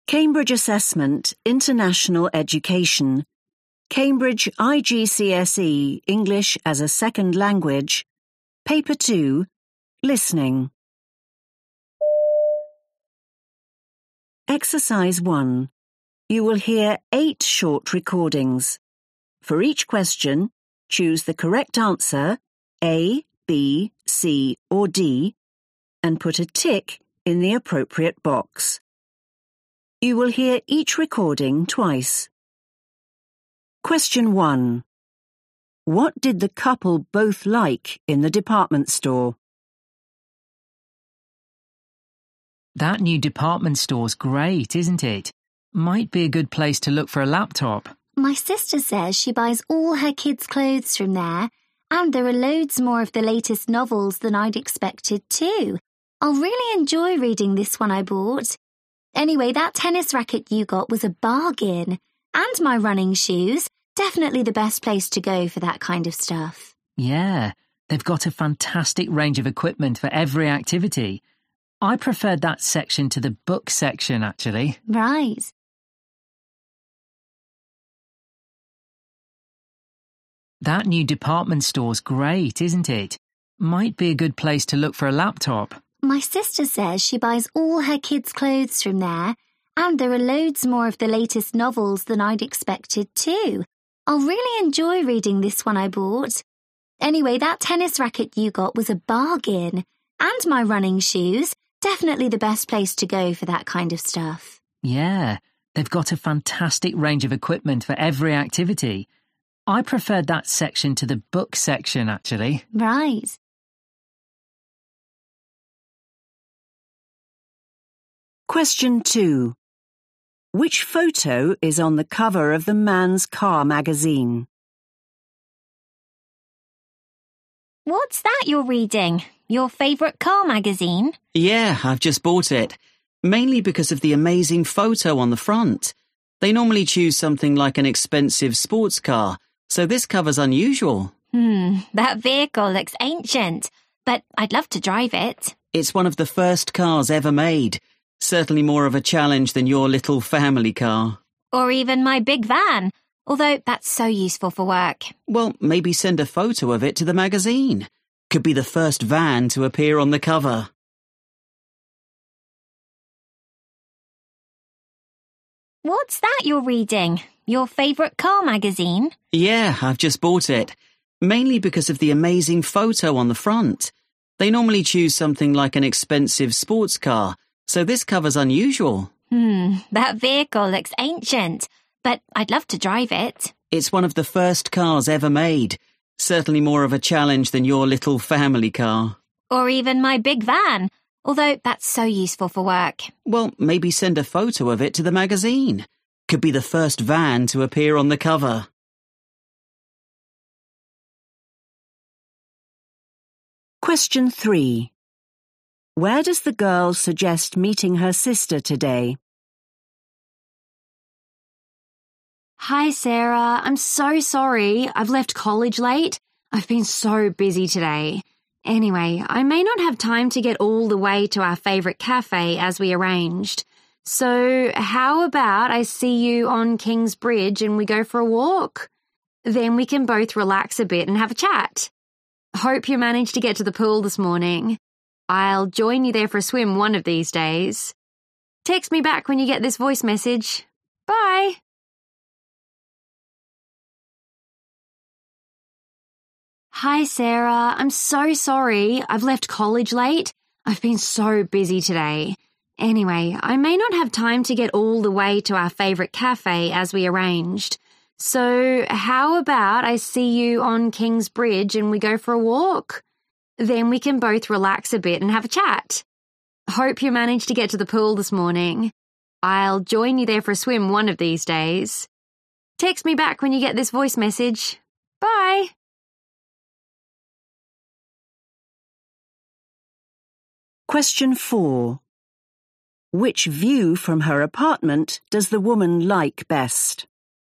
Cambridge Assessment International Education. Cambridge IGCSE English as a Second Language. Paper 2. Listening. Exercise 1. You will hear 8 short recordings. For each question, choose the correct answer, A, B, C, or D, and put a tick in the appropriate box. You will hear each recording twice. Question 1. What did the couple both like in the department store? That new department store's great, isn't it? Might be a good place to look for a laptop. My sister says she buys all her kids' clothes from there, and there are loads more of the latest novels than I'd expected too. I'll really enjoy reading this one I bought. Anyway, that tennis racket you got was a bargain. And my running shoes, definitely the best place to go for that kind of stuff. Yeah, they've got a fantastic range of equipment for every activity. I preferred that section to the book section, actually. Right. That new department store's great, isn't it? Might be a good place to look for a laptop. My sister says she buys all her kids' clothes from there, and there are loads more of the latest novels than I'd expected too. I'll really enjoy reading this one I bought. Anyway, that tennis racket you got was a bargain. And my running shoes, definitely the best place to go for that kind of stuff. Yeah, they've got a fantastic range of equipment for every activity. I preferred that section to the book section, actually. Right. Question 2. Which photo is on the cover of the Man's Car magazine? What's that you're reading? Your favourite car magazine? Yeah, I've just bought it. Mainly because of the amazing photo on the front. They normally choose something like an expensive sports car, so this cover's unusual. That vehicle looks ancient, but I'd love to drive it. It's one of the first cars ever made. Certainly more of a challenge than your little family car. Or even my big van, although that's so useful for work. Well, maybe send a photo of it to the magazine. Could be the first van to appear on the cover. What's that you're reading? Your favourite car magazine? Yeah, I've just bought it. Mainly because of the amazing photo on the front. They normally choose something like an expensive sports car, so this cover's unusual. That vehicle looks ancient, but I'd love to drive it. It's one of the first cars ever made. Certainly more of a challenge than your little family car. Or even my big van, although that's so useful for work. Well, maybe send a photo of it to the magazine. Could be the first van to appear on the cover. Question 3. Where does the girl suggest meeting her sister today? Hi, Sarah. I'm so sorry. I've left college late. I've been so busy today. Anyway, I may not have time to get all the way to our favourite cafe as we arranged. So how about I see you on King's Bridge and we go for a walk? Then we can both relax a bit and have a chat. Hope you managed to get to the pool this morning. I'll join you there for a swim one of these days. Text me back when you get this voice message. Bye. Hi, Sarah. I'm so sorry. I've left college late. I've been so busy today. Anyway, I may not have time to get all the way to our favourite cafe as we arranged. So how about I see you on King's Bridge and we go for a walk? Then we can both relax a bit and have a chat. Hope you managed to get to the pool this morning. I'll join you there for a swim one of these days. Text me back when you get this voice message. Bye. Question 4. Which view from her apartment does the woman like best?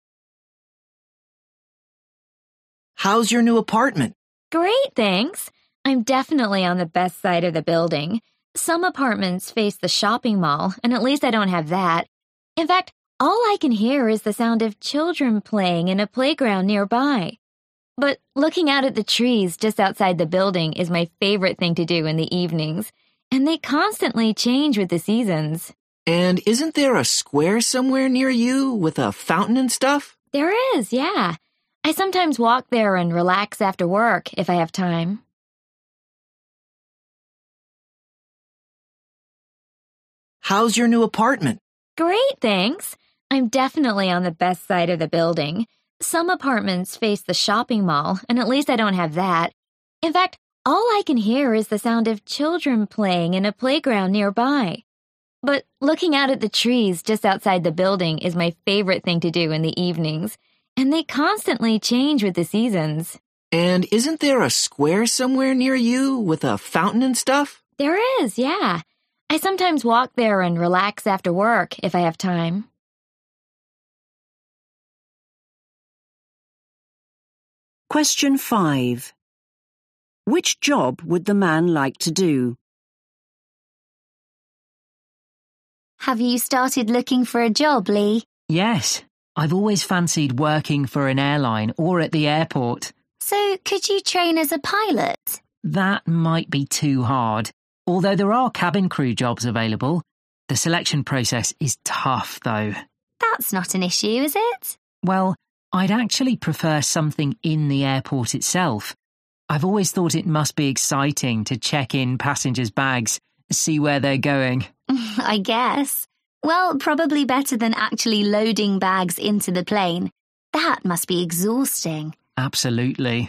How's your new apartment? Great, thanks. I'm definitely on the best side of the building. Some apartments face the shopping mall, and at least I don't have that. In fact, all I can hear is the sound of children playing in a playground nearby. But looking out at the trees just outside the building is my favorite thing to do in the evenings, and they constantly change with the seasons. And isn't there a square somewhere near you with a fountain and stuff? There is, yeah. I sometimes walk there and relax after work if I have time. How's your new apartment? Great, thanks. I'm definitely on the best side of the building. Some apartments face the shopping mall, and at least I don't have that. In fact, all I can hear is the sound of children playing in a playground nearby. But looking out at the trees just outside the building is my favorite thing to do in the evenings, and they constantly change with the seasons. And isn't there a square somewhere near you with a fountain and stuff? There is, yeah. I sometimes walk there and relax after work if I have time. Question 5. Which job would the man like to do? Have you started looking for a job, Lee? Yes, I've always fancied working for an airline or at the airport. So could you train as a pilot? That might be too hard. Although there are cabin crew jobs available, the selection process is tough, though. That's not an issue, is it? Well, I'd actually prefer something in the airport itself. I've always thought it must be exciting to check in passengers' bags, see where they're going. I guess. Well, probably better than actually loading bags into the plane. That must be exhausting. Absolutely.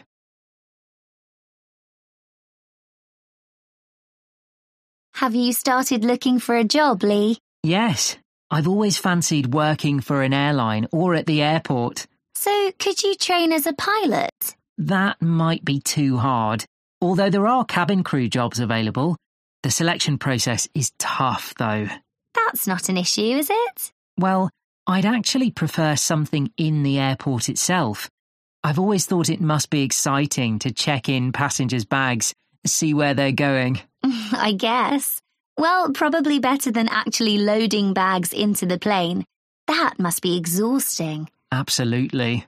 Have you started looking for a job, Lee? Yes, I've always fancied working for an airline or at the airport. So could you train as a pilot? That might be too hard. Although there are cabin crew jobs available, the selection process is tough, though. That's not an issue, is it? Well, I'd actually prefer something in the airport itself. I've always thought it must be exciting to check in passengers' bags, see where they're going. I guess. Well, probably better than actually loading bags into the plane. That must be exhausting. Absolutely.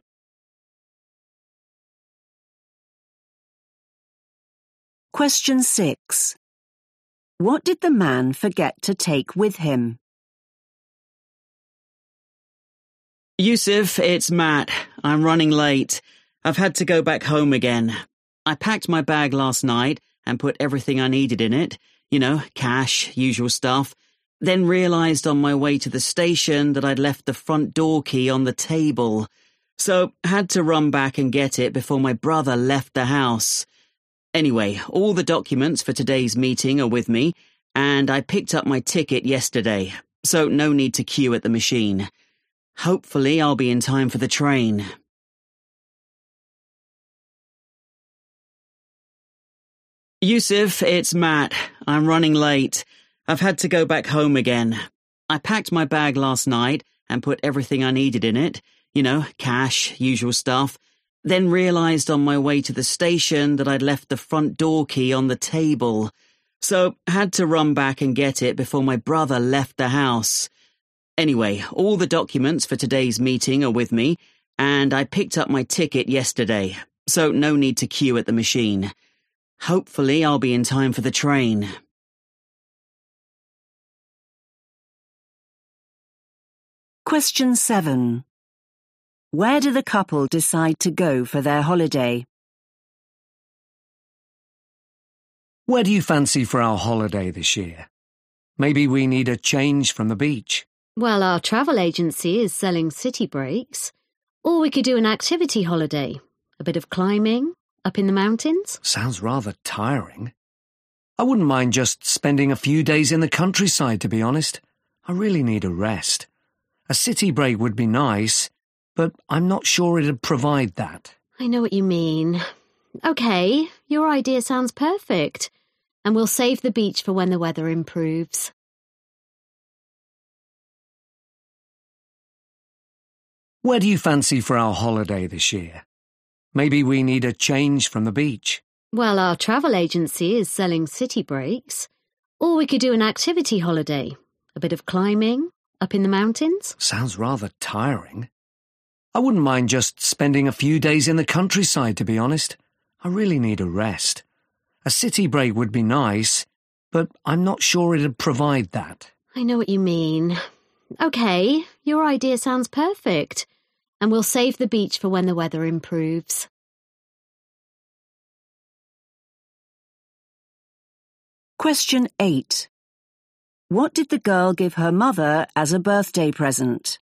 Question 6. What did the man forget to take with him? Yusuf, it's Matt. I'm running late. I've had to go back home again. I packed my bag last night and put everything I needed in it. You know, cash, usual stuff. Then realised on my way to the station that I'd left the front door key on the table. So had to run back and get it before my brother left the house. Anyway, all the documents for today's meeting are with me, and I picked up my ticket yesterday, so no need to queue at the machine. Hopefully I'll be in time for the train. Yusuf, it's Matt. I'm running late. I've had to go back home again. I packed my bag last night and put everything I needed in it. You know, cash, usual stuff. Then realised on my way to the station that I'd left the front door key on the table. So had to run back and get it before my brother left the house. Anyway, all the documents for today's meeting are with me, and I picked up my ticket yesterday, so no need to queue at the machine. Hopefully I'll be in time for the train. Question 7. Where do the couple decide to go for their holiday? Where do you fancy for our holiday this year? Maybe we need a change from the beach. Well, our travel agency is selling city breaks. Or we could do an activity holiday. A bit of climbing, up in the mountains. Sounds rather tiring. I wouldn't mind just spending a few days in the countryside, to be honest. I really need a rest. A city break would be nice, but I'm not sure it'd provide that. I know what you mean. OK, your idea sounds perfect. And we'll save the beach for when the weather improves. Where do you fancy for our holiday this year? Maybe we need a change from the beach. Well, our travel agency is selling city breaks. Or we could do an activity holiday. A bit of climbing, Up in the mountains? Sounds rather tiring. I wouldn't mind just spending a few days in the countryside, to be honest. I really need a rest. A city break would be nice, but I'm not sure it'd provide that. I know what you mean. Okay, your idea sounds perfect. And we'll save the beach for when the weather improves. Question 8. What did the girl give her mother as a birthday present?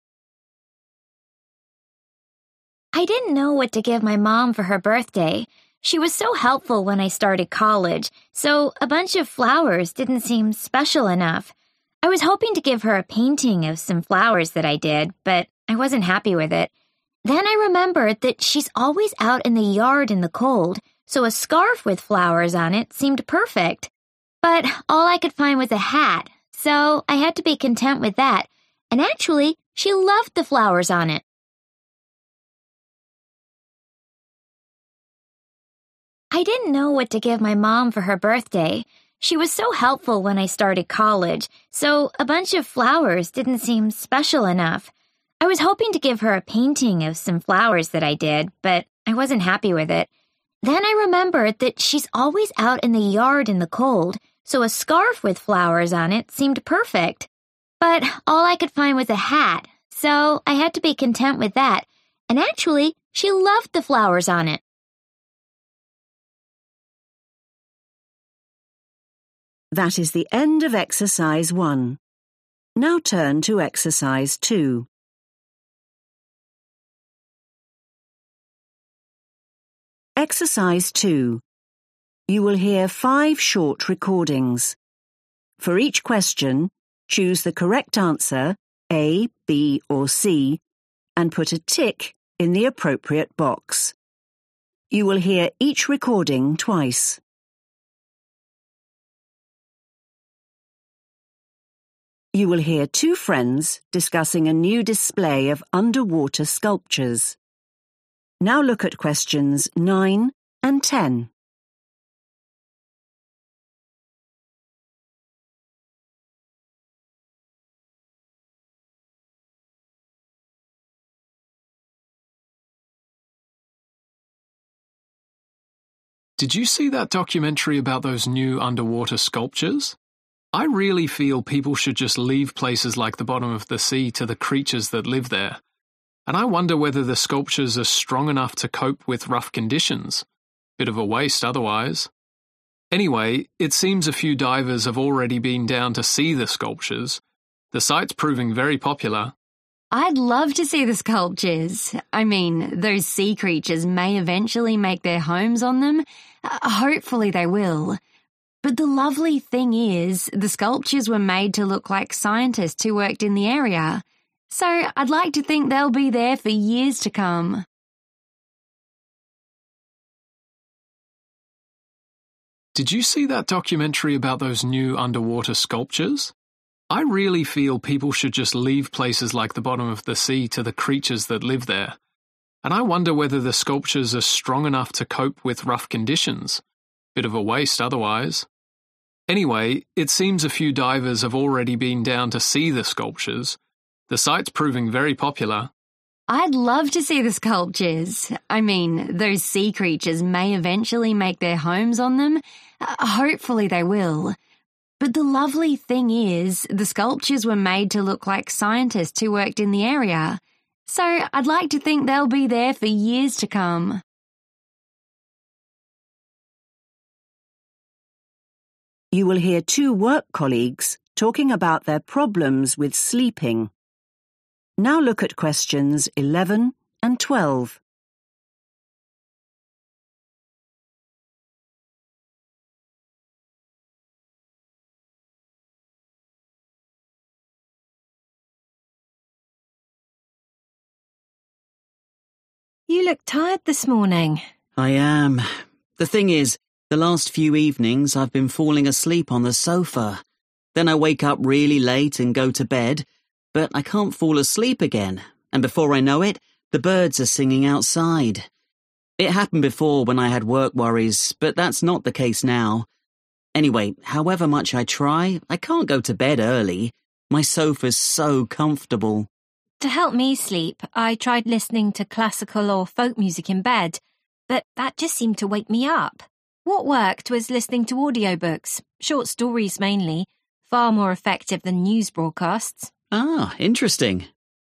I didn't know what to give my mom for her birthday. She was so helpful when I started college, so a bunch of flowers didn't seem special enough. I was hoping to give her a painting of some flowers that I did, but I wasn't happy with it. Then I remembered that she's always out in the yard in the cold, so a scarf with flowers on it seemed perfect. But all I could find was a hat, so I had to be content with that. And actually, she loved the flowers on it. I didn't know what to give my mom for her birthday. She was so helpful when I started college, so a bunch of flowers didn't seem special enough. I was hoping to give her a painting of some flowers that I did, but I wasn't happy with it. Then I remembered that she's always out in the yard in the cold, so a scarf with flowers on it seemed perfect. But all I could find was a hat, so I had to be content with that. And actually, she loved the flowers on it. That is the end of exercise 1. Now turn to exercise 2. Exercise 2. You will hear 5 short recordings. For each question, choose the correct answer, A, B, or C, and put a tick in the appropriate box. You will hear each recording twice. You will hear 2 friends discussing a new display of underwater sculptures. Now look at questions 9 and 10. Did you see that documentary about those new underwater sculptures? I really feel people should just leave places like the bottom of the sea to the creatures that live there. And I wonder whether the sculptures are strong enough to cope with rough conditions. Bit of a waste otherwise. Anyway, it seems a few divers have already been down to see the sculptures. The site's proving very popular. I'd love to see the sculptures. I mean, those sea creatures may eventually make their homes on them. Hopefully they will. But the lovely thing is, the sculptures were made to look like scientists who worked in the area. So I'd like to think they'll be there for years to come. Did you see that documentary about those new underwater sculptures? I really feel people should just leave places like the bottom of the sea to the creatures that live there. And I wonder whether the sculptures are strong enough to cope with rough conditions. Bit of a waste otherwise. Anyway, it seems a few divers have already been down to see the sculptures. The site's proving very popular. I'd love to see the sculptures. I mean, those sea creatures may eventually make their homes on them. Hopefully they will. But the lovely thing is, the sculptures were made to look like scientists who worked in the area. So I'd like to think they'll be there for years to come. You will hear 2 work colleagues talking about their problems with sleeping. Now look at questions 11 and 12. You look tired this morning. I am. The thing is, the last few evenings I've been falling asleep on the sofa. Then I wake up really late and go to bed, but I can't fall asleep again, and before I know it, the birds are singing outside. It happened before when I had work worries, but that's not the case now. Anyway, however much I try, I can't go to bed early. My sofa's so comfortable. To help me sleep, I tried listening to classical or folk music in bed, but that just seemed to wake me up. What worked was listening to audiobooks, short stories mainly, far more effective than news broadcasts. Ah, interesting.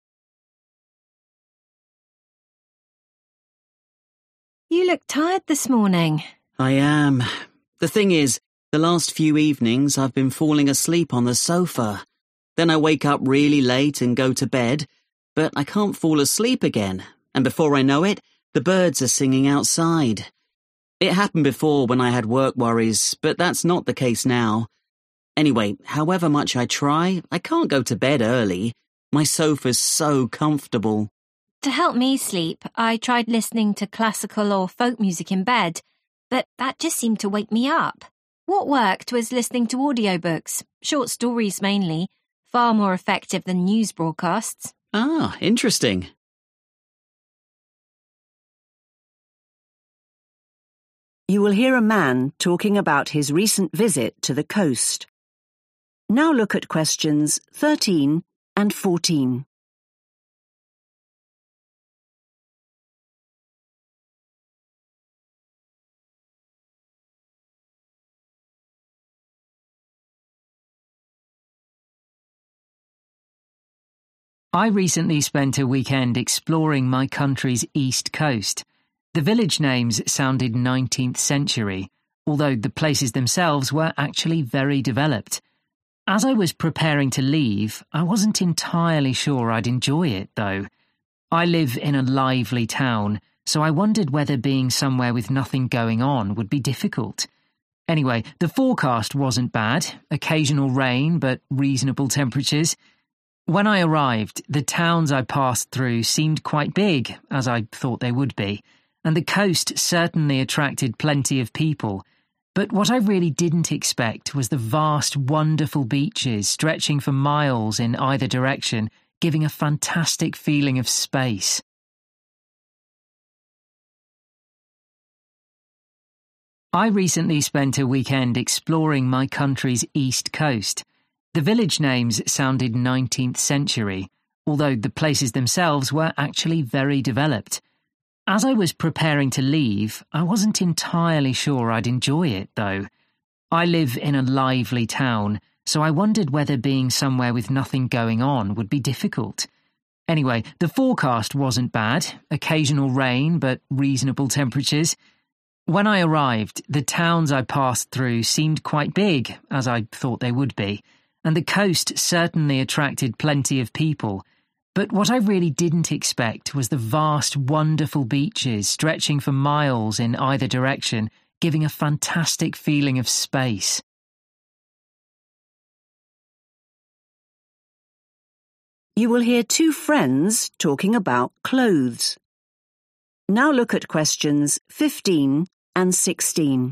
You look tired this morning. I am. The thing is, the last few evenings I've been falling asleep on the sofa. Then I wake up really late and go to bed, but I can't fall asleep again, and before I know it, the birds are singing outside. It happened before when I had work worries, but that's not the case now. Anyway, however much I try, I can't go to bed early. My sofa's so comfortable. To help me sleep, I tried listening to classical or folk music in bed, but that just seemed to wake me up. What worked was listening to audiobooks, short stories mainly, far more effective than news broadcasts. Ah, interesting. You will hear a man talking about his recent visit to the coast. Now look at questions 13 and 14. I recently spent a weekend exploring my country's east coast. The village names sounded 19th century, although the places themselves were actually very developed. As I was preparing to leave, I wasn't entirely sure I'd enjoy it, though. I live in a lively town, so I wondered whether being somewhere with nothing going on would be difficult. Anyway, the forecast wasn't bad, occasional rain but reasonable temperatures. When I arrived, the towns I passed through seemed quite big, as I thought they would be, and the coast certainly attracted plenty of people. But what I really didn't expect was the vast, wonderful beaches stretching for miles in either direction, giving a fantastic feeling of space. I recently spent a weekend exploring my country's east coast. The village names sounded 19th century, although the places themselves were actually very developed. As I was preparing to leave, I wasn't entirely sure I'd enjoy it, though. I live in a lively town, so I wondered whether being somewhere with nothing going on would be difficult. Anyway, the forecast wasn't bad, occasional rain but reasonable temperatures. When I arrived, the towns I passed through seemed quite big, as I thought they would be, and the coast certainly attracted plenty of people. But what I really didn't expect was the vast, wonderful beaches stretching for miles in either direction, giving a fantastic feeling of space. You will hear two friends talking about clothes. Now look at questions 15 and 16.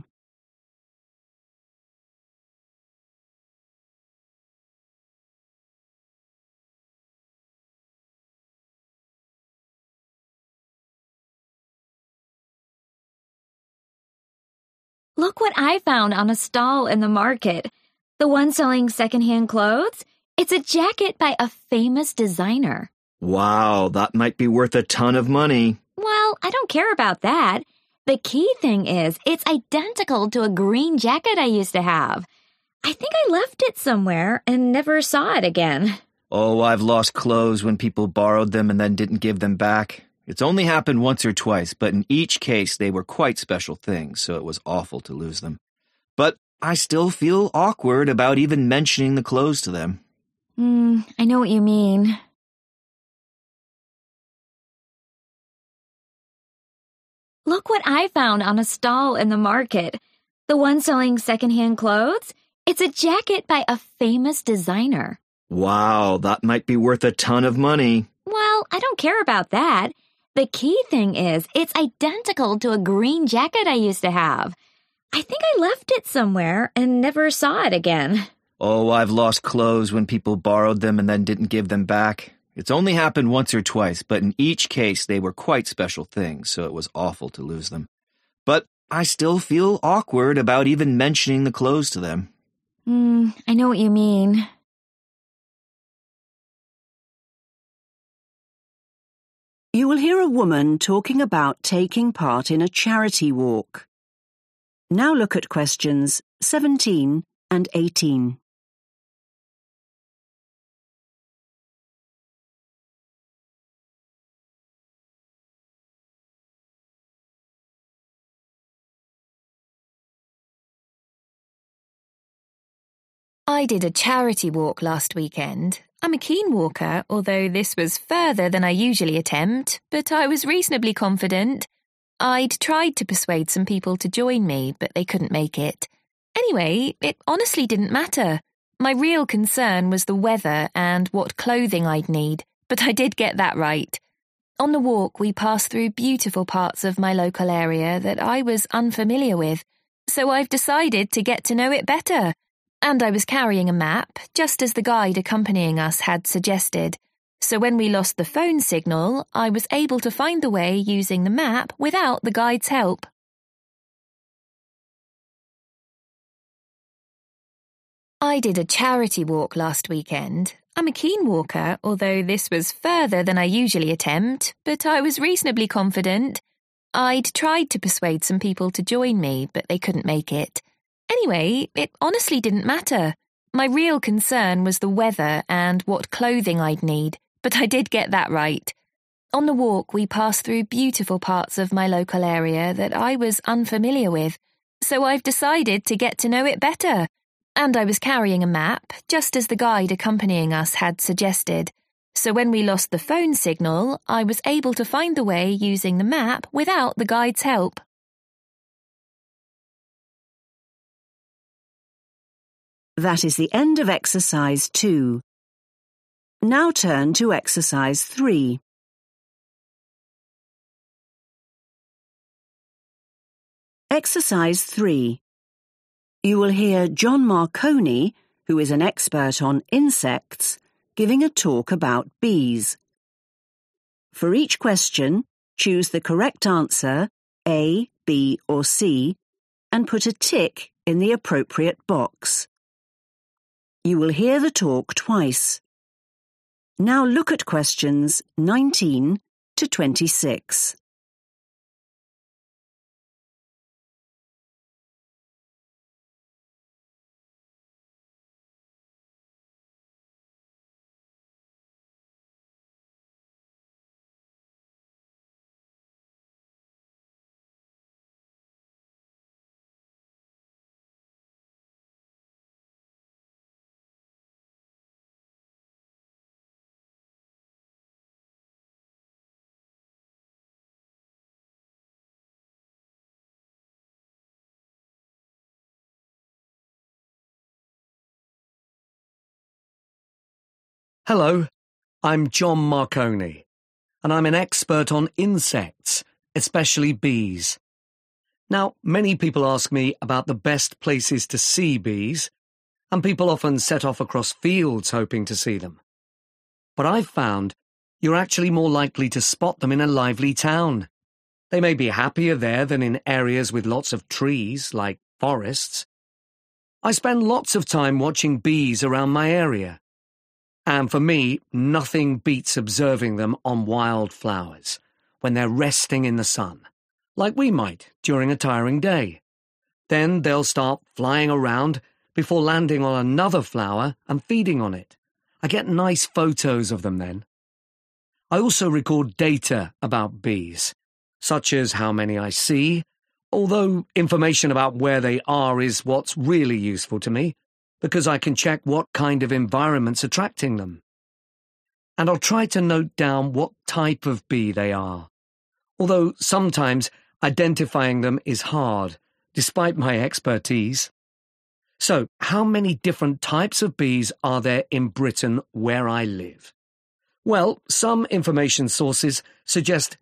Look what I found on a stall in the market. The one selling secondhand clothes? It's a jacket by a famous designer. Wow, that might be worth a ton of money. Well, I don't care about that. The key thing is, it's identical to a green jacket I used to have. I think I left it somewhere and never saw it again. Oh, I've lost clothes when people borrowed them and then didn't give them back. It's only happened once or twice, but in each case they were quite special things, so it was awful to lose them. But I still feel awkward about even mentioning the clothes to them. I know what you mean. Look what I found on a stall in the market. The one selling secondhand clothes? It's a jacket by a famous designer. Wow, that might be worth a ton of money. Well, I don't care about that. The key thing is, it's identical to a green jacket I used to have. I think I left it somewhere and never saw it again. Oh, I've lost clothes when people borrowed them and then didn't give them back. It's only happened once or twice, but in each case they were quite special things, so it was awful to lose them. But I still feel awkward about even mentioning the clothes to them. I know what you mean. You will hear a woman talking about taking part in a charity walk. Now look at questions 17 and 18. I did a charity walk last weekend. I'm a keen walker, although this was further than I usually attempt, but I was reasonably confident. I'd tried to persuade some people to join me, but they couldn't make it. Anyway, it honestly didn't matter. My real concern was the weather and what clothing I'd need, but I did get that right. On the walk, we passed through beautiful parts of my local area that I was unfamiliar with, so I've decided to get to know it better. And I was carrying a map, just as the guide accompanying us had suggested. So when we lost the phone signal, I was able to find the way using the map without the guide's help. I did a charity walk last weekend. I'm a keen walker, although this was further than I usually attempt, but I was reasonably confident. I'd tried to persuade some people to join me, but they couldn't make it. Anyway, it honestly didn't matter. My real concern was the weather and what clothing I'd need, but I did get that right. On the walk, we passed through beautiful parts of my local area that I was unfamiliar with, so I've decided to get to know it better. And I was carrying a map, just as the guide accompanying us had suggested. So when we lost the phone signal, I was able to find the way using the map without the guide's help. That is the end of exercise 2. Now turn to exercise 3. Exercise 3. You will hear John Marconi, who is an expert on insects, giving a talk about bees. For each question, choose the correct answer, A, B, or C, and put a tick in the appropriate box. You will hear the talk twice. Now look at questions 19 to 26. Hello, I'm John Marconi, and I'm an expert on insects, especially bees. Now, many people ask me about the best places to see bees, and people often set off across fields hoping to see them. But I've found you're actually more likely to spot them in a lively town. They may be happier there than in areas with lots of trees, like forests. I spend lots of time watching bees around my area. And for me, nothing beats observing them on wildflowers, when they're resting in the sun, like we might during a tiring day. Then they'll start flying around before landing on another flower and feeding on it. I get nice photos of them then. I also record data about bees, such as how many I see, although information about where they are is what's really useful to me, because I can check what kind of environment's attracting them. And I'll try to note down what type of bee they are, although sometimes identifying them is hard, despite my expertise. So, how many different types of bees are there in Britain where I live? Well, some information sources suggest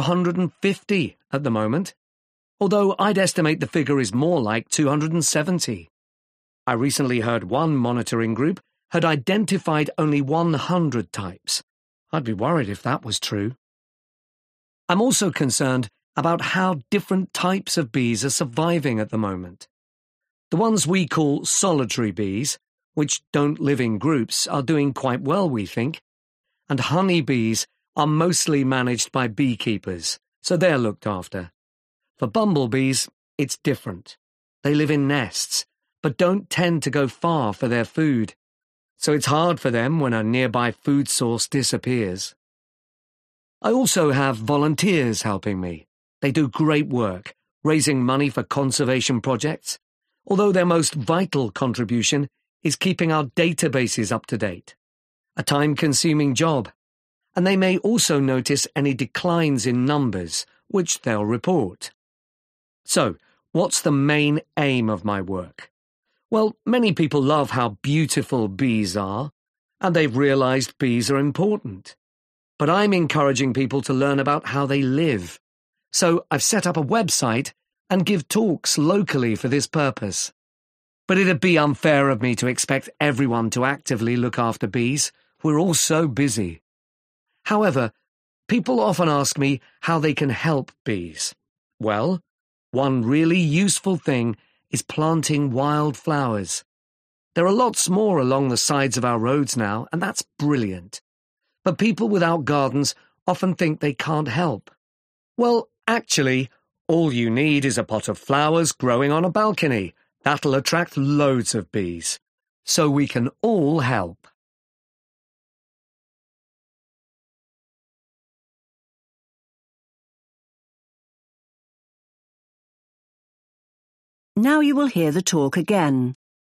250 at the moment, although I'd estimate the figure is more like 270. I recently heard one monitoring group had identified only 100 types. I'd be worried if that was true. I'm also concerned about how different types of bees are surviving at the moment. The ones we call solitary bees, which don't live in groups, are doing quite well, we think, and honeybees, are mostly managed by beekeepers, so they're looked after. For bumblebees, it's different. They live in nests, but don't tend to go far for their food, so it's hard for them when a nearby food source disappears. I also have volunteers helping me. They do great work, raising money for conservation projects, although their most vital contribution is keeping our databases up to date. A time-consuming job, and they may also notice any declines in numbers, which they'll report. So, what's the main aim of my work? Well, many people love how beautiful bees are, and they've realized bees are important. But I'm encouraging people to learn about how they live. So I've set up a website and give talks locally for this purpose. But it'd be unfair of me to expect everyone to actively look after bees. We're all so busy. However, people often ask me how they can help bees. Well, one really useful thing is planting wildflowers. There are lots more along the sides of our roads now, and that's brilliant. But people without gardens often think they can't help. Well, actually, all you need is a pot of flowers growing on a balcony. That'll attract loads of bees. So we can all help. Now you will hear the talk again.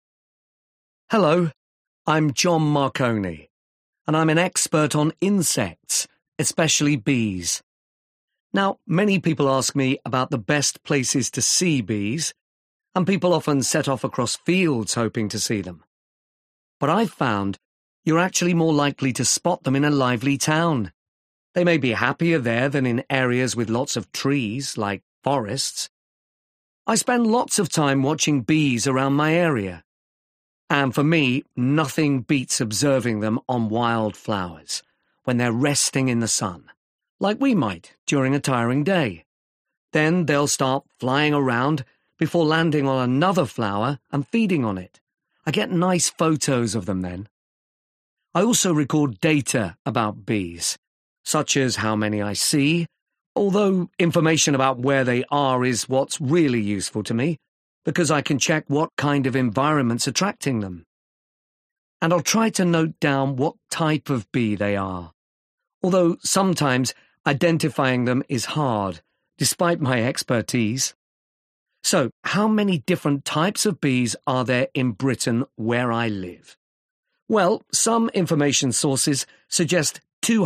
Hello, I'm John Marconi, and I'm an expert on insects, especially bees. Now, many people ask me about the best places to see bees, and people often set off across fields hoping to see them. But I've found you're actually more likely to spot them in a lively town. They may be happier there than in areas with lots of trees, like forests. I spend lots of time watching bees around my area. And for me, nothing beats observing them on wildflowers, when they're resting in the sun, like we might during a tiring day. Then they'll start flying around before landing on another flower and feeding on it. I get nice photos of them then. I also record data about bees, such as how many I see, although information about where they are is what's really useful to me, because I can check what kind of environment's attracting them. And I'll try to note down what type of bee they are, although sometimes identifying them is hard, despite my expertise. So, how many different types of bees are there in Britain where I live? Well, some information sources suggest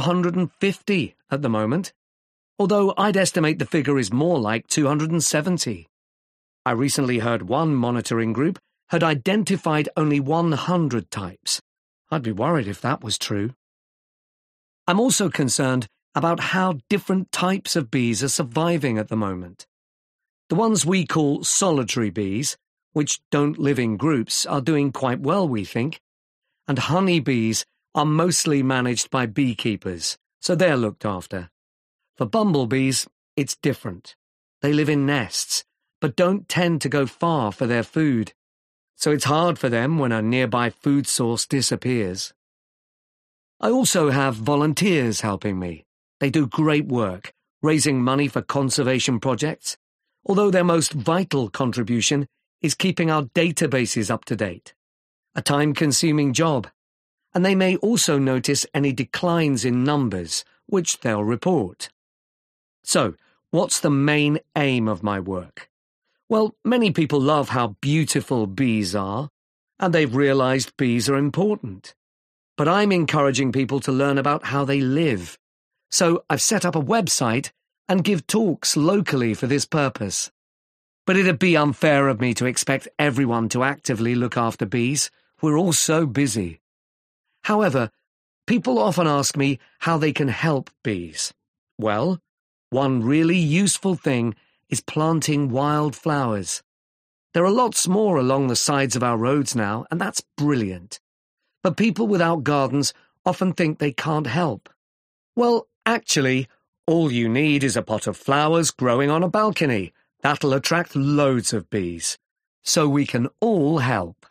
250 at the moment, although I'd estimate the figure is more like 270. I recently heard one monitoring group had identified only 100 types. I'd be worried if that was true. I'm also concerned about how different types of bees are surviving at the moment. The ones we call solitary bees, which don't live in groups, are doing quite well, we think, and honeybees are mostly managed by beekeepers, so they're looked after. For bumblebees, it's different. They live in nests, but don't tend to go far for their food, so it's hard for them when a nearby food source disappears. I also have volunteers helping me. They do great work, raising money for conservation projects, although their most vital contribution is keeping our databases up to date. A time-consuming job, and they may also notice any declines in numbers, which they'll report. So, what's the main aim of my work? Well, many people love how beautiful bees are, and they've realized bees are important. But I'm encouraging people to learn about how they live. So I've set up a website and give talks locally for this purpose. But it'd be unfair of me to expect everyone to actively look after bees. We're all so busy. However, people often ask me how they can help bees. Well, one really useful thing is planting wildflowers. There are lots more along the sides of our roads now, and that's brilliant. But people without gardens often think they can't help. Well, actually, all you need is a pot of flowers growing on a balcony. That'll attract loads of bees. So we can all help.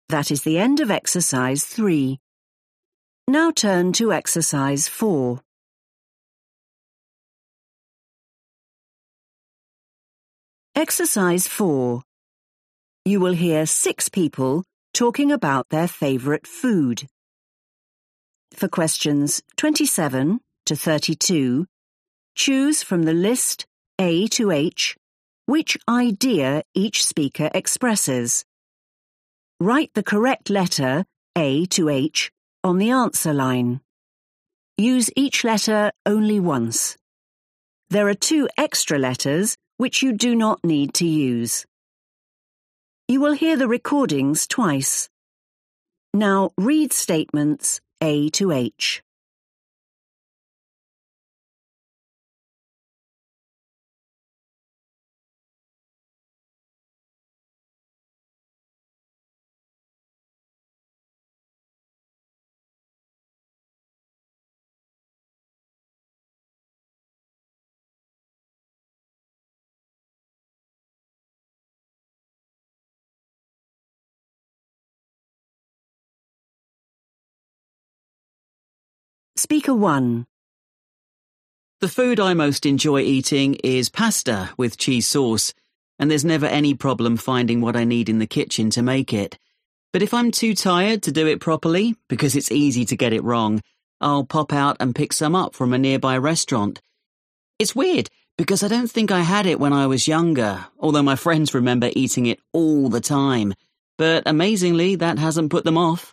That is the end of exercise 3. Now turn to exercise 4. Exercise 4. You will hear 6 people talking about their favourite food. For questions 27 to 32, choose from the list A to H which idea each speaker expresses. Write the correct letter A to H on the answer line. Use each letter only once. There are 2 extra letters which you do not need to use. You will hear the recordings twice. Now read statements A to H. Speaker 1. The food I most enjoy eating is pasta with cheese sauce, and there's never any problem finding what I need in the kitchen to make it. But if I'm too tired to do it properly, because it's easy to get it wrong, I'll pop out and pick some up from a nearby restaurant. It's weird, because I don't think I had it when I was younger, although my friends remember eating it all the time. But amazingly, that hasn't put them off.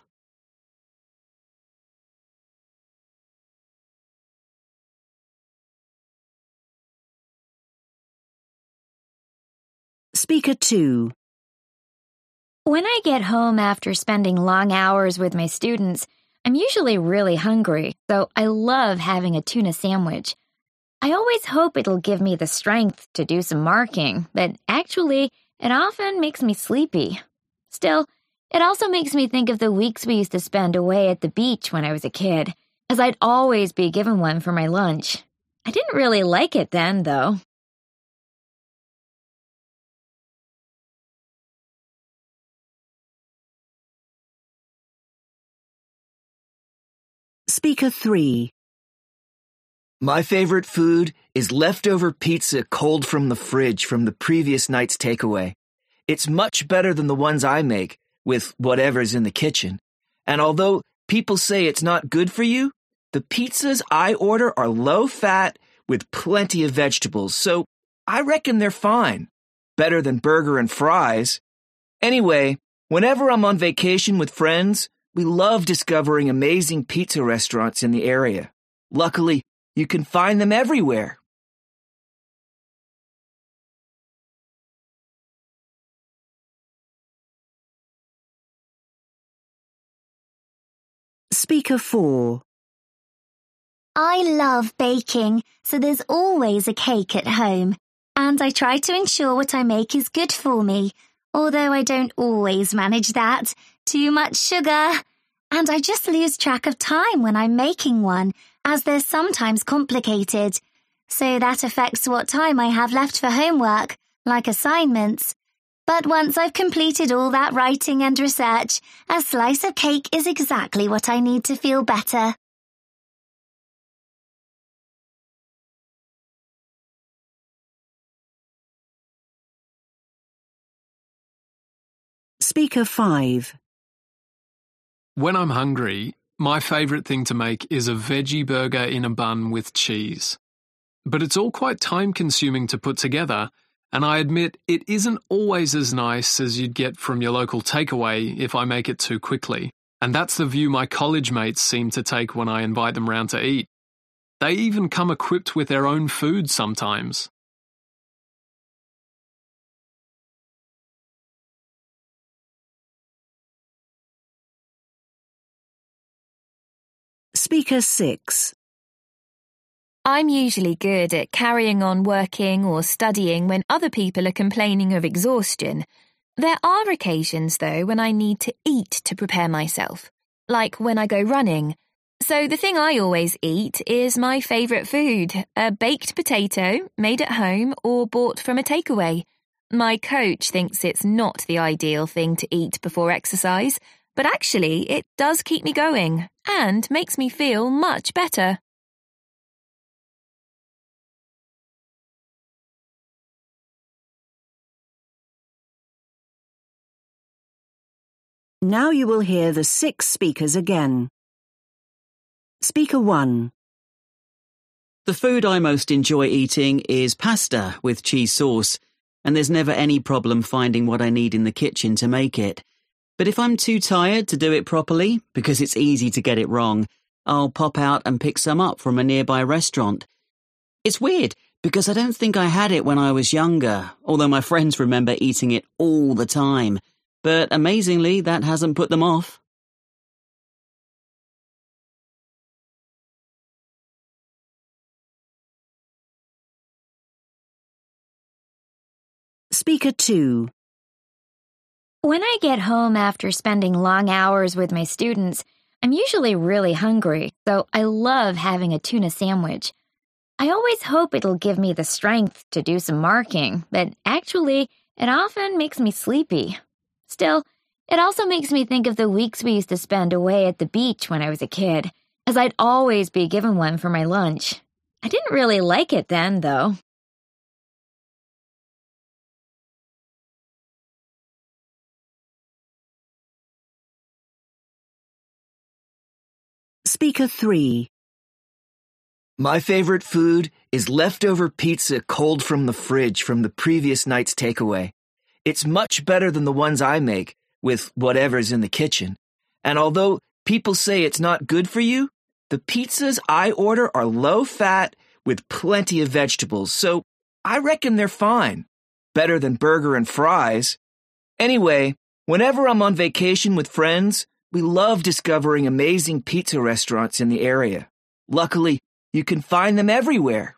Speaker 2. When I get home after spending long hours with my students, I'm usually really hungry, so I love having a tuna sandwich. I always hope it'll give me the strength to do some marking, but actually, it often makes me sleepy. Still, it also makes me think of the weeks we used to spend away at the beach when I was a kid, as I'd always be given one for my lunch. I didn't really like it then, though. Speaker 3. My favorite food is leftover pizza cold from the fridge from the previous night's takeaway. It's much better than the ones I make, with whatever's in the kitchen. And although people say it's not good for you, the pizzas I order are low-fat with plenty of vegetables, so I reckon they're fine. Better than burger and fries. Anyway, whenever I'm on vacation with friends, we love discovering amazing pizza restaurants in the area. Luckily, you can find them everywhere. Speaker 4. I love baking, so there's always a cake at home. And I try to ensure what I make is good for me, although I don't always manage that. Too much sugar. And I just lose track of time when I'm making one, as they're sometimes complicated. So that affects what time I have left for homework, like assignments. But once I've completed all that writing and research, a slice of cake is exactly what I need to feel better. Speaker 5. When I'm hungry, my favourite thing to make is a veggie burger in a bun with cheese. But it's all quite time-consuming to put together, and I admit it isn't always as nice as you'd get from your local takeaway if I make it too quickly. And that's the view my college mates seem to take when I invite them round to eat. They even come equipped with their own food sometimes. Speaker 6. I'm usually good at carrying on working or studying when other people are complaining of exhaustion. There are occasions, though, when I need to eat to prepare myself, like when I go running. So the thing I always eat is my favourite food, a baked potato made at home or bought from a takeaway. My coach thinks it's not the ideal thing to eat before exercise, but actually it does keep me going and makes me feel much better. Now you will hear the 6 speakers again. Speaker 1. The food I most enjoy eating is pasta with cheese sauce, and there's never any problem finding what I need in the kitchen to make it. But if I'm too tired to do it properly, because it's easy to get it wrong, I'll pop out and pick some up from a nearby restaurant. It's weird, because I don't think I had it when I was younger, although my friends remember eating it all the time. But amazingly, that hasn't put them off. Speaker 2. When I get home after spending long hours with my students, I'm usually really hungry, so I love having a tuna sandwich. I always hope it'll give me the strength to do some marking, but actually, it often makes me sleepy. Still, it also makes me think of the weeks we used to spend away at the beach when I was a kid, as I'd always be given one for my lunch. I didn't really like it then, though. Speaker 3. My favorite food is leftover pizza cold from the fridge from the previous night's takeaway. It's much better than the ones I make, with whatever's in the kitchen. And although people say it's not good for you, the pizzas I order are low-fat with plenty of vegetables, so I reckon they're fine. Better than burger and fries. Anyway, whenever I'm on vacation with friends, we love discovering amazing pizza restaurants in the area. Luckily, you can find them everywhere.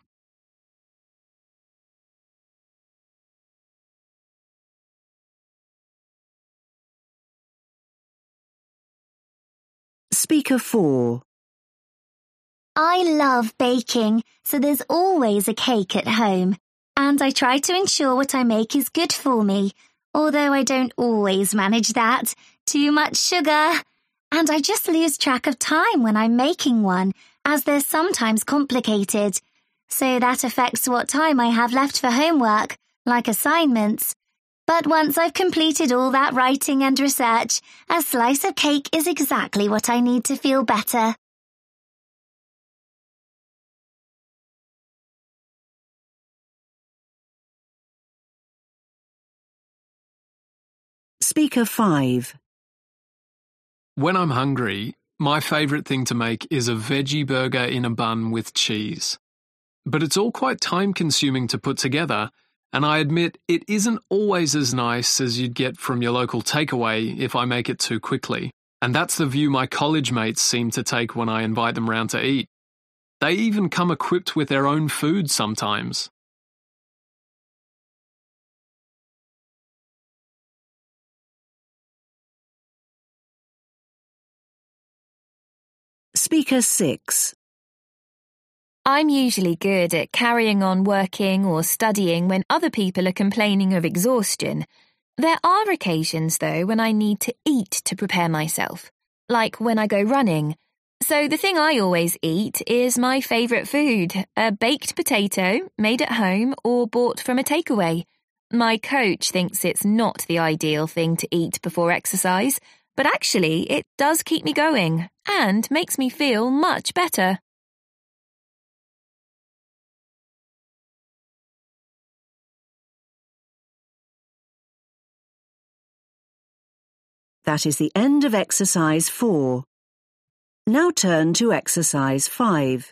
Speaker 4. I love baking, so there's always a cake at home. And I try to ensure what I make is good for me, although I don't always manage that. Too much sugar. And I just lose track of time when I'm making one, as they're sometimes complicated. So that affects what time I have left for homework, like assignments. But once I've completed all that writing and research, a slice of cake is exactly what I need to feel better. Speaker 5. When I'm hungry, my favourite thing to make is a veggie burger in a bun with cheese. But it's all quite time-consuming to put together, and I admit it isn't always as nice as you'd get from your local takeaway if I make it too quickly. And that's the view my college mates seem to take when I invite them round to eat. They even come equipped with their own food sometimes. Speaker 6. I'm usually good at carrying on working or studying when other people are complaining of exhaustion. There are occasions, though, when I need to eat to prepare myself, like when I go running. So the thing I always eat is my favourite food, a baked potato made at home or bought from a takeaway. My coach thinks it's not the ideal thing to eat before exercise, but actually it does keep me going and makes me feel much better. That is the end of exercise 4. Now turn to exercise 5.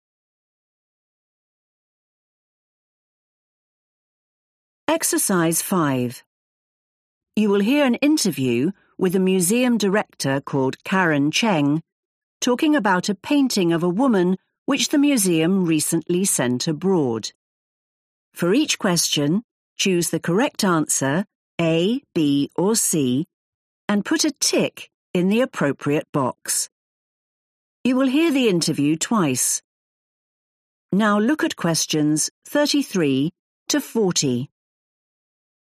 Exercise 5. You will hear an interview with a museum director called Karen Cheng talking about a painting of a woman which the museum recently sent abroad. For each question, choose the correct answer, A, B, or C, and put a tick in the appropriate box. You will hear the interview twice. Now look at questions 33 to 40.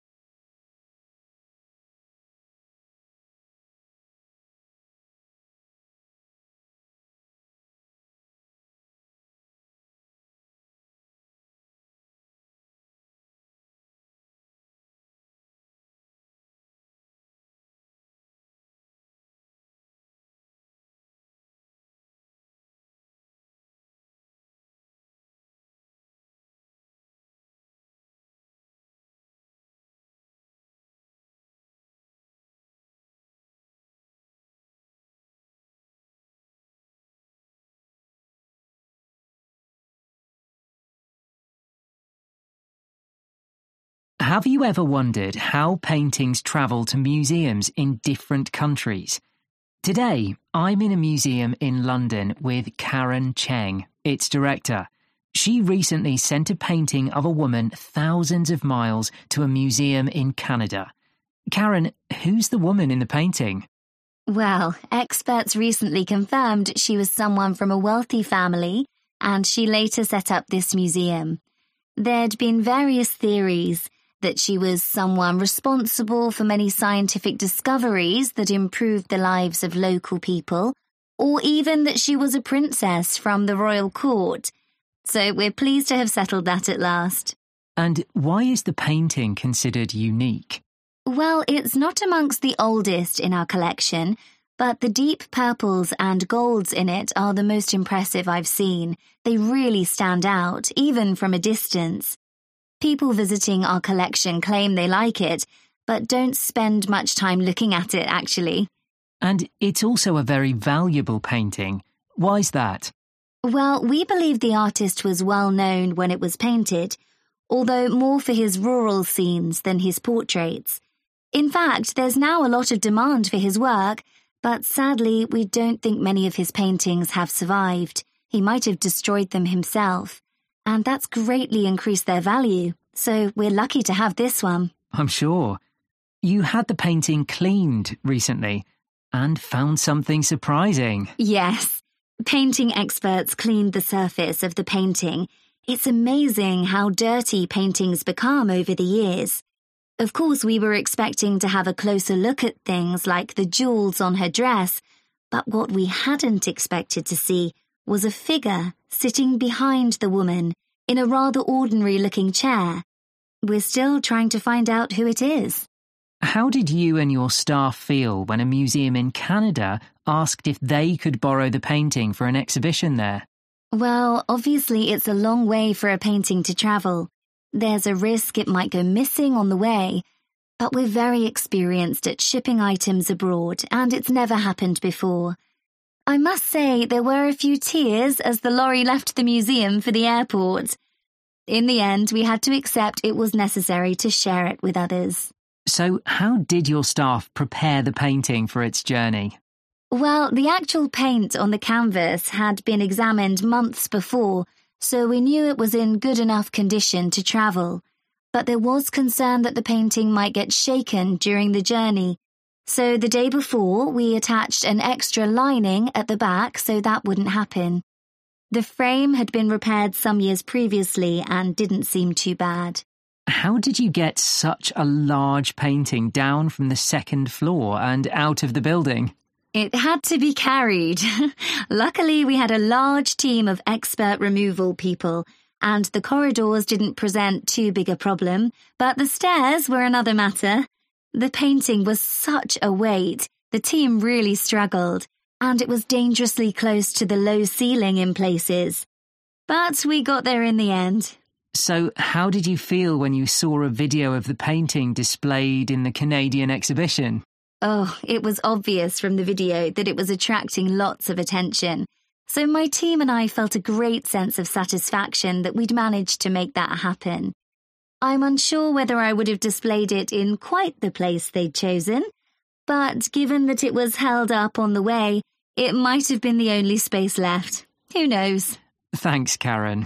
Have you ever wondered how paintings travel to museums in different countries? Today, I'm in a museum in London with Karen Cheng, its director. She recently sent a painting of a woman thousands of miles to a museum in Canada. Karen, who's the woman in the painting? Well, experts recently confirmed she was someone from a wealthy family, and she later set up this museum. There'd been various theories that she was someone responsible for many scientific discoveries that improved the lives of local people, or even that she was a princess from the royal court. So we're pleased to have settled that at last. And why is the painting considered unique? Well, it's not amongst the oldest in our collection, but the deep purples and golds in it are the most impressive I've seen. They really stand out, even from a distance. People visiting our collection claim they like it, but don't spend much time looking at it, actually. And it's also a very valuable painting. Why's that? Well, we believe the artist was well known when it was painted, although more for his rural scenes than his portraits. In fact, there's now a lot of demand for his work, but sadly, we don't think many of his paintings have survived. He might have destroyed them himself, and that's greatly increased their value, so we're lucky to have this one. I'm sure. You had the painting cleaned recently and found something surprising. Yes. Painting experts cleaned the surface of the painting. It's amazing how dirty paintings become over the years. Of course, we were expecting to have a closer look at things like the jewels on her dress, but what we hadn't expected to see was a figure sitting behind the woman in a rather ordinary-looking chair. We're still trying to find out who it is. How did you and your staff feel when a museum in Canada asked if they could borrow the painting for an exhibition there? Well, obviously it's a long way for a painting to travel. There's a risk it might go missing on the way, but we're very experienced at shipping items abroad, and it's never happened before. I must say there were a few tears as the lorry left the museum for the airport. In the end, we had to accept it was necessary to share it with others. So how did your staff prepare the painting for its journey? Well, the actual paint on the canvas had been examined months before, so we knew it was in good enough condition to travel. But there was concern that the painting might get shaken during the journey. So the day before, we attached an extra lining at the back so that wouldn't happen. The frame had been repaired some years previously and didn't seem too bad. How did you get such a large painting down from the second floor and out of the building? It had to be carried. Luckily, we had a large team of expert removal people, and the corridors didn't present too big a problem, but the stairs were another matter. The painting was such a weight, the team really struggled, and it was dangerously close to the low ceiling in places. But we got there in the end. So how did you feel when you saw a video of the painting displayed in the Canadian exhibition? Oh, it was obvious from the video that it was attracting lots of attention. So my team and I felt a great sense of satisfaction that we'd managed to make that happen. I'm unsure whether I would have displayed it in quite the place they'd chosen, but given that it was held up on the way, it might have been the only space left. Who knows? Thanks, Karen.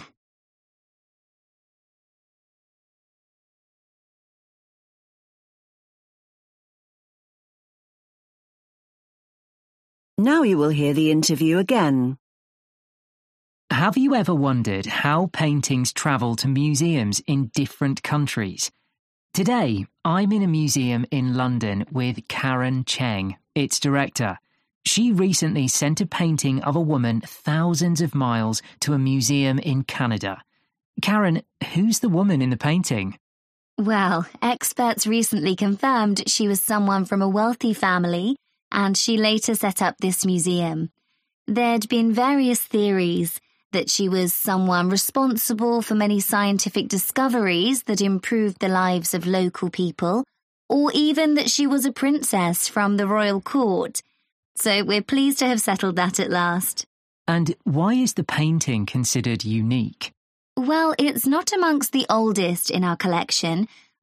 Now you will hear the interview again. Have you ever wondered how paintings travel to museums in different countries? Today, I'm in a museum in London with Karen Cheng, its director. She recently sent a painting of a woman thousands of miles to a museum in Canada. Karen, who's the woman in the painting? Well, experts recently confirmed she was someone from a wealthy family, and she later set up this museum. There'd been various theories that she was someone responsible for many scientific discoveries that improved the lives of local people, or even that she was a princess from the royal court. So we're pleased to have settled that at last. And why is the painting considered unique? Well, it's not amongst the oldest in our collection,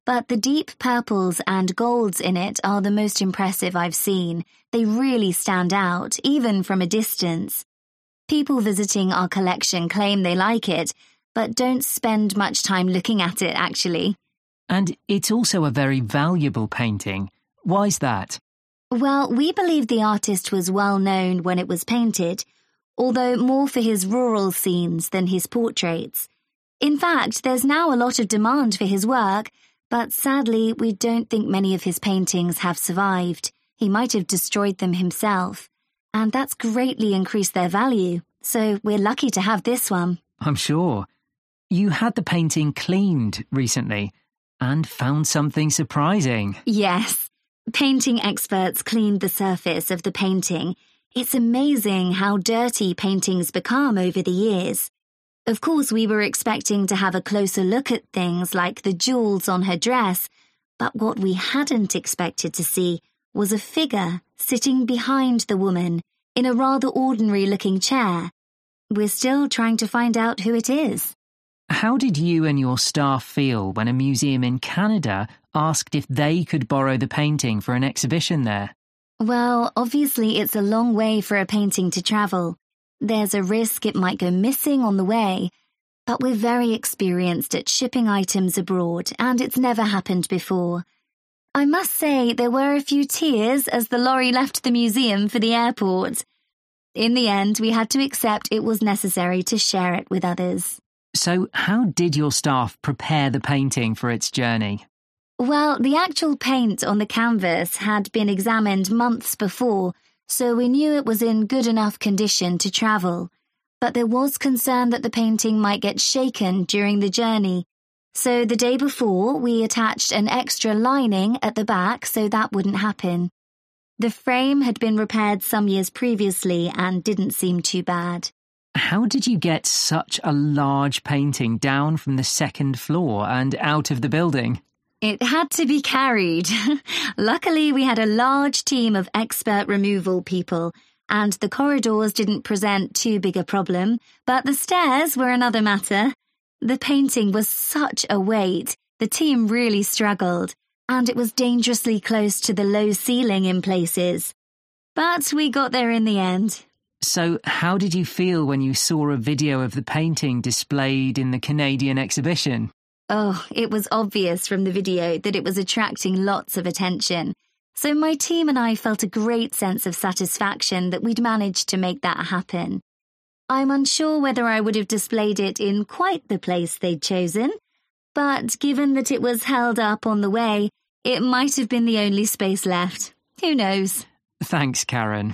but the deep purples and golds in it are the most impressive I've seen. They really stand out, even from a distance. People visiting our collection claim they like it, but don't spend much time looking at it, actually. And it's also a very valuable painting. Why's that? Well, we believe the artist was well known when it was painted, although more for his rural scenes than his portraits. In fact, there's now a lot of demand for his work, but sadly, we don't think many of his paintings have survived. He might have destroyed them himself, and that's greatly increased their value, so we're lucky to have this one. I'm sure. You had the painting cleaned recently and found something surprising. Yes. Painting experts cleaned the surface of the painting. It's amazing how dirty paintings become over the years. Of course, we were expecting to have a closer look at things like the jewels on her dress, but what we hadn't expected to see was a figure sitting behind the woman in a rather ordinary-looking chair. We're still trying to find out who it is. How did you and your staff feel when a museum in Canada asked if they could borrow the painting for an exhibition there? Well, obviously it's a long way for a painting to travel. There's a risk it might go missing on the way, but we're very experienced at shipping items abroad, and it's never happened before. I must say there were a few tears as the lorry left the museum for the airport. In the end, we had to accept it was necessary to share it with others. So how did your staff prepare the painting for its journey? Well, the actual paint on the canvas had been examined months before, so we knew it was in good enough condition to travel. But there was concern that the painting might get shaken during the journey. So the day before, we attached an extra lining at the back so that wouldn't happen. The frame had been repaired some years previously and didn't seem too bad. How did you get such a large painting down from the second floor and out of the building? It had to be carried. Luckily, we had a large team of expert removal people, and the corridors didn't present too big a problem, but the stairs were another matter. The painting was such a weight, the team really struggled, and it was dangerously close to the low ceiling in places. But we got there in the end. So how did you feel when you saw a video of the painting displayed in the Canadian exhibition? Oh, it was obvious from the video that it was attracting lots of attention. So my team and I felt a great sense of satisfaction that we'd managed to make that happen. I'm unsure whether I would have displayed it in quite the place they'd chosen, but given that it was held up on the way, it might have been the only space left. Who knows? Thanks, Karen.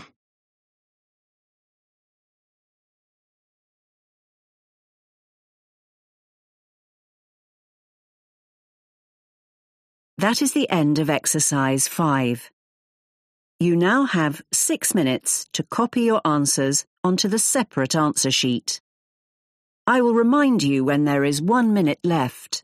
That is the end of exercise 5. You now have 6 minutes to copy your answers onto the separate answer sheet. I will remind you when there is 1 minute left.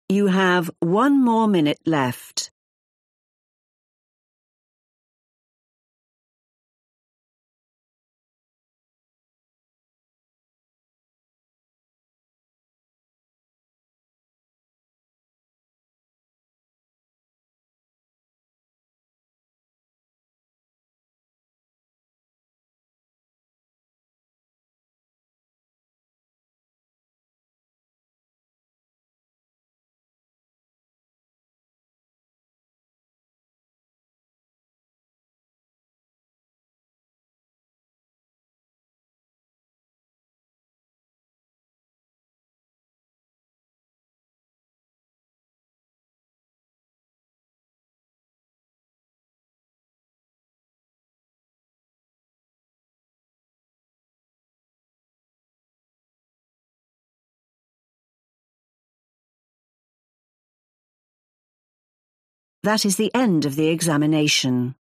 You have 1 more minute left. That is the end of the examination.